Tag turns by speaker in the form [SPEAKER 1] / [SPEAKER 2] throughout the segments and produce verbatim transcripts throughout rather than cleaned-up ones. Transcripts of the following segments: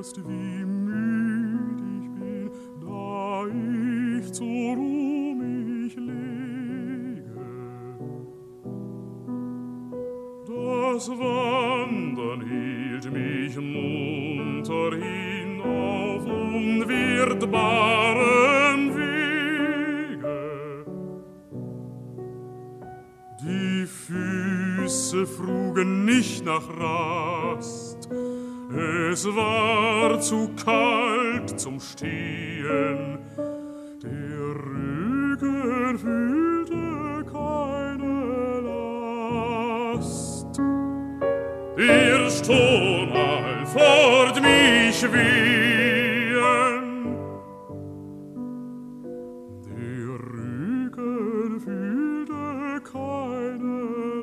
[SPEAKER 1] erst, wie müd ich bin, da ich zur Ruh mich lege. Das Wandern hielt mich munter hin auf unwirtbaren Wege. Die Füße frugen nicht nach Rast, es war zu kalt zum Stehen, der Rücken fühlte keine Last. Der Sturm all fort mich wehen, der Rücken fühlte keine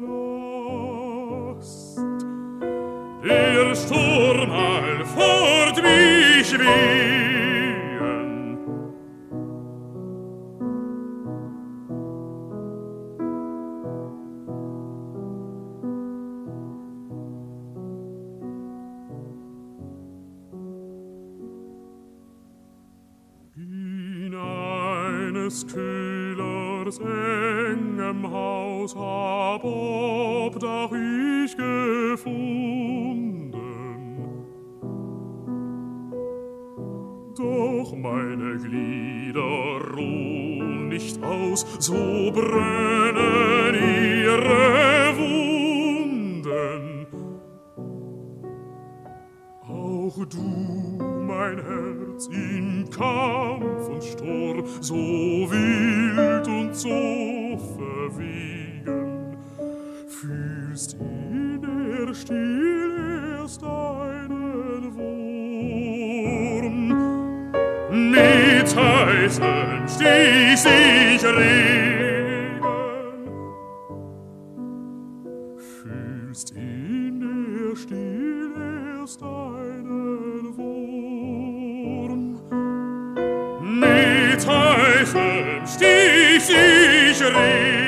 [SPEAKER 1] Last. Der Sturm all fort mich wehen, in eines Köhlers engem Haus hab Obdach ich gefunden. Doch meine Glieder ruhen nicht aus, so brennen ihre Wunden. Auch du, mein Herz, in Kampf und Sturm, so wild und so verwiegen, fühlst in der Still erst einen Wurm. Mit heißem Stich sich regen, fühlst in der Still erst einen Wurm. Mit heißem Stich sich regen,